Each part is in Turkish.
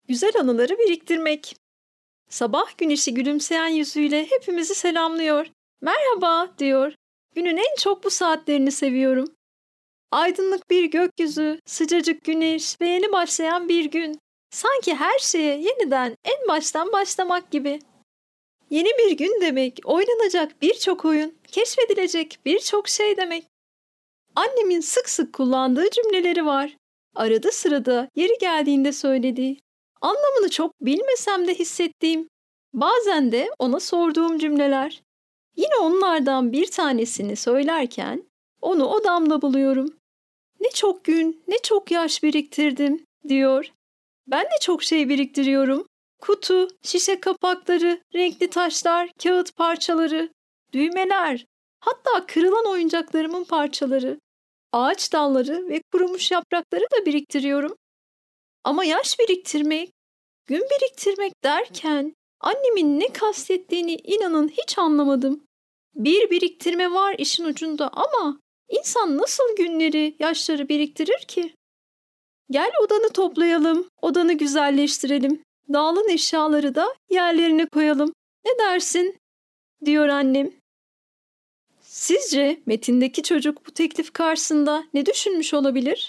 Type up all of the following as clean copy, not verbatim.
Güzel anıları biriktirmek. Sabah güneşi gülümseyen yüzüyle hepimizi selamlıyor. Merhaba diyor. Günün en çok bu saatlerini seviyorum. Aydınlık bir gökyüzü, sıcacık güneş ve yeni başlayan bir gün. Sanki her şeye yeniden en baştan başlamak gibi. Yeni bir gün demek, oynanacak birçok oyun, keşfedilecek birçok şey demek. Annemin sık sık kullandığı cümleleri var. Arada sırada yeri geldiğinde söylediği. Anlamını çok bilmesem de hissettiğim. Bazen de ona sorduğum cümleler. Yine onlardan bir tanesini söylerken onu odamda buluyorum. Ne çok gün, ne çok yaş biriktirdim, diyor. Ben de çok şey biriktiriyorum. Kutu, şişe kapakları, renkli taşlar, kağıt parçaları, düğmeler, hatta kırılan oyuncaklarımın parçaları, ağaç dalları ve kurumuş yaprakları da biriktiriyorum. Ama yaş biriktirmek, gün biriktirmek derken annemin ne kastettiğini inanın hiç anlamadım. Bir biriktirme var işin ucunda ama insan nasıl günleri, yaşları biriktirir ki? Gel odanı toplayalım, odanı güzelleştirelim. Dağılan eşyaları da yerlerine koyalım. Ne dersin? Diyor annem. Sizce metindeki çocuk bu teklif karşısında ne düşünmüş olabilir?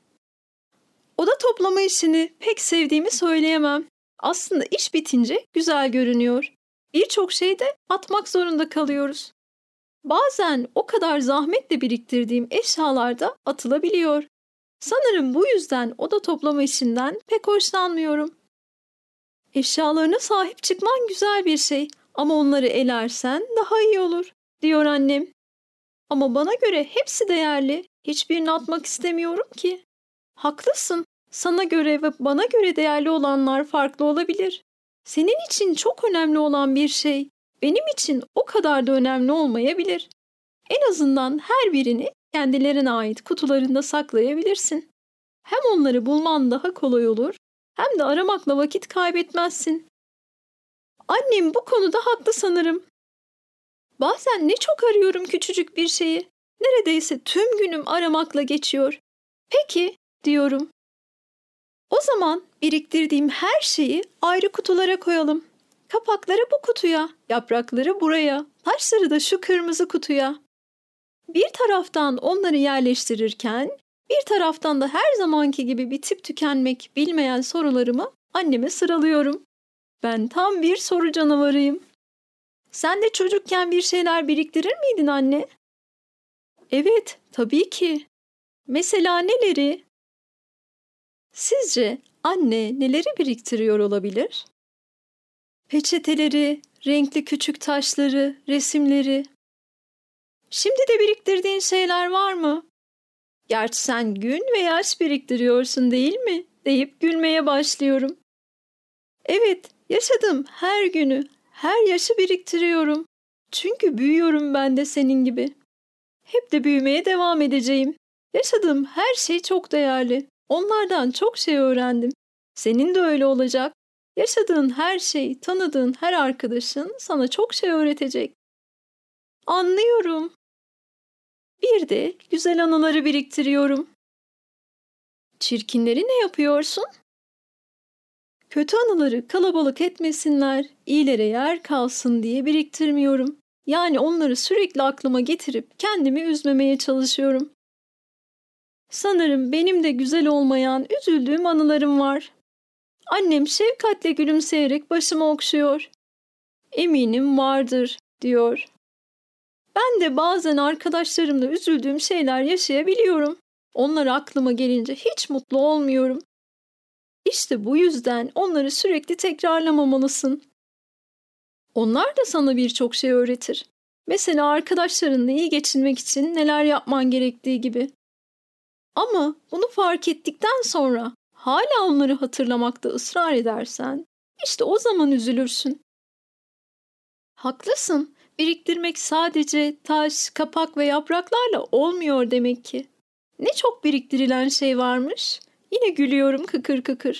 Oda toplama işini pek sevdiğimi söyleyemem. Aslında iş bitince güzel görünüyor. Birçok şey de atmak zorunda kalıyoruz. Bazen o kadar zahmetle biriktirdiğim eşyalar da atılabiliyor. Sanırım bu yüzden oda toplama işinden pek hoşlanmıyorum. Eşyalarına sahip çıkman güzel bir şey ama onları elersen daha iyi olur, diyor annem. Ama bana göre hepsi değerli. Hiçbirini atmak istemiyorum ki. Haklısın. Sana göre ve bana göre değerli olanlar farklı olabilir. Senin için çok önemli olan bir şey benim için o kadar da önemli olmayabilir. En azından her birini kendilerine ait kutularında saklayabilirsin. Hem onları bulman daha kolay olur, hem de aramakla vakit kaybetmezsin. Annem bu konuda haklı sanırım. Bazen ne çok arıyorum küçücük bir şeyi. Neredeyse tüm günüm aramakla geçiyor. Peki, diyorum. O zaman biriktirdiğim her şeyi ayrı kutulara koyalım. Kapakları bu kutuya, yaprakları buraya, taşları da şu kırmızı kutuya. Bir taraftan onları yerleştirirken, bir taraftan da her zamanki gibi bitip tükenmek bilmeyen sorularımı anneme sıralıyorum. Ben tam bir soru canavarıyım. Sen de çocukken bir şeyler biriktirir miydin anne? Evet, tabii ki. Mesela neleri? Sizce anne neleri biriktiriyor olabilir? Peçeteleri, renkli küçük taşları, resimleri. Şimdi de biriktirdiğin şeyler var mı? Gerçi sen gün ve yaş biriktiriyorsun değil mi? Deyip gülmeye başlıyorum. Evet, yaşadığım her günü, her yaşı biriktiriyorum. Çünkü büyüyorum ben de senin gibi. Hep de büyümeye devam edeceğim. Yaşadığım her şey çok değerli. Onlardan çok şey öğrendim. Senin de öyle olacak. Yaşadığın her şey, tanıdığın her arkadaşın sana çok şey öğretecek. Anlıyorum. Bir de güzel anıları biriktiriyorum. Çirkinleri ne yapıyorsun? Kötü anıları kalabalık etmesinler, iyilere yer kalsın diye biriktirmiyorum. Yani onları sürekli aklıma getirip kendimi üzmemeye çalışıyorum. Sanırım benim de güzel olmayan, üzüldüğüm anılarım var. Annem şefkatle gülümseyerek başımı okşuyor. Eminim vardır, diyor. Ben de bazen arkadaşlarımla üzüldüğüm şeyler yaşayabiliyorum. Onlar aklıma gelince hiç mutlu olmuyorum. İşte bu yüzden onları sürekli tekrarlamamalısın. Onlar da sana birçok şey öğretir. Mesela arkadaşlarınla iyi geçinmek için neler yapman gerektiği gibi. Ama bunu fark ettikten sonra hala onları hatırlamakta ısrar edersen, işte o zaman üzülürsün. Haklısın. Biriktirmek sadece taş, kapak ve yapraklarla olmuyor demek ki. Ne çok biriktirilen şey varmış. Yine gülüyorum kıkır kıkır.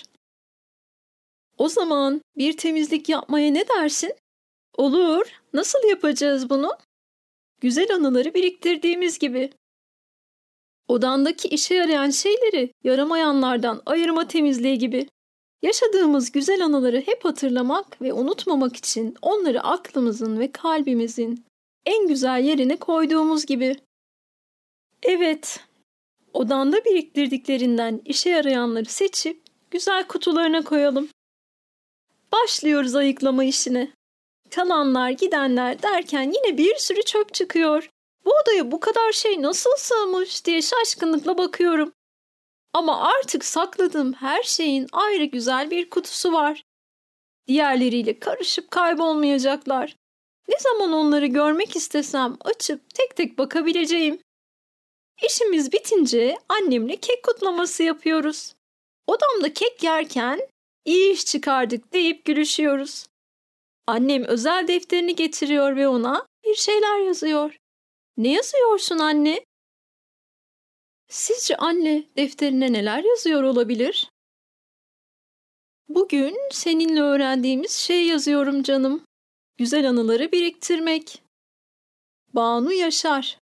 O zaman bir temizlik yapmaya ne dersin? Olur. Nasıl yapacağız bunu? Güzel anıları biriktirdiğimiz gibi. Odandaki işe yarayan şeyleri yaramayanlardan ayırma temizliği gibi. Yaşadığımız güzel anıları hep hatırlamak ve unutmamak için onları aklımızın ve kalbimizin en güzel yerine koyduğumuz gibi. Evet, odanda biriktirdiklerinden işe yarayanları seçip güzel kutularına koyalım. Başlıyoruz ayıklama işine. Kalanlar, gidenler derken yine bir sürü çöp çıkıyor. Bu odaya bu kadar şey nasıl sığmış diye şaşkınlıkla bakıyorum. Ama artık sakladığım her şeyin ayrı güzel bir kutusu var. Diğerleriyle karışıp kaybolmayacaklar. Ne zaman onları görmek istesem açıp tek tek bakabileceğim. İşimiz bitince annemle kek kutlaması yapıyoruz. Odamda kek yerken iyi iş çıkardık deyip gülüşüyoruz. Annem özel defterini getiriyor ve ona bir şeyler yazıyor. Ne yazıyorsun anne? Sizce anne defterine neler yazıyor olabilir? Bugün seninle öğrendiğimiz şey yazıyorum canım. Güzel anıları biriktirmek. Banu Yaşar.